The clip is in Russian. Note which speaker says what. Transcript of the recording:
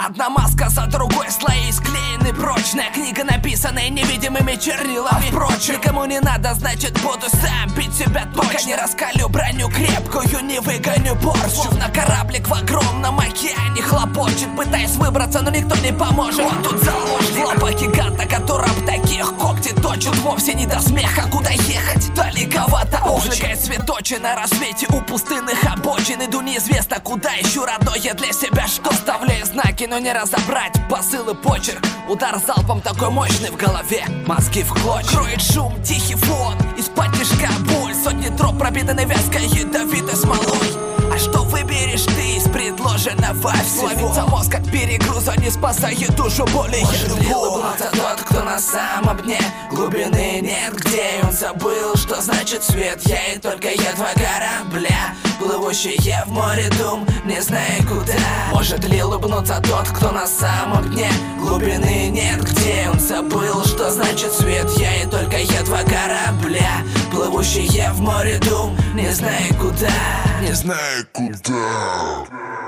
Speaker 1: Одна маска за другой, слои склеены прочная книга, написанная невидимыми чернилами. Впрочем, никому не надо, значит буду сам бить себя точно. Пока не раскалю броню крепкую, не выгоню порчу. Словно кораблик в огромном океане хлопочет, пытаясь выбраться, но никто не поможет. Он тут заложник, лапа гиганта, которым таких когти точат. Вовсе не до смеха, куда ехать, далековато очень. Увлекает цветочи на рассвете у пустынных обочин. Иду неизвестно куда, ищу родное для себя что. Вставляю знаки, но не разобрать посыл и почерк. Удар залпом такой мощный в голове, мозги в клочья. Кроет шум, тихий фон, из-под тишка боль. Сотни троп пропитаны вязкой ядовитой смолой. А что выберешь ты из предложенного всего? Ловится мозг от перегруза, не спасает душу более. Может ли улыбнуться тот, кто на самом дне? Глубины нет, где он забыл, что значит свет. Я и только я два корабля, плывущие в море дум, не зная куда. Может ли улыбнуться тот, кто на самом дне? Глубины нет, где он забыл, что значит свет. Я и только я два корабля, плывущие в море дум, не зная куда.
Speaker 2: Не знаю куда.